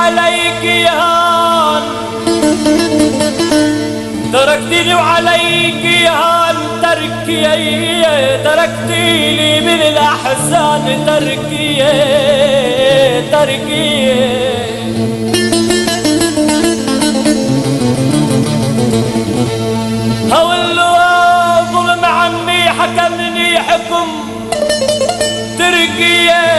وعليك يهان، تركتني وعليك يهان تركي، تركتيني من الأحزان تركي تركي. هو اللي ظلم عني حكمني حكم تركي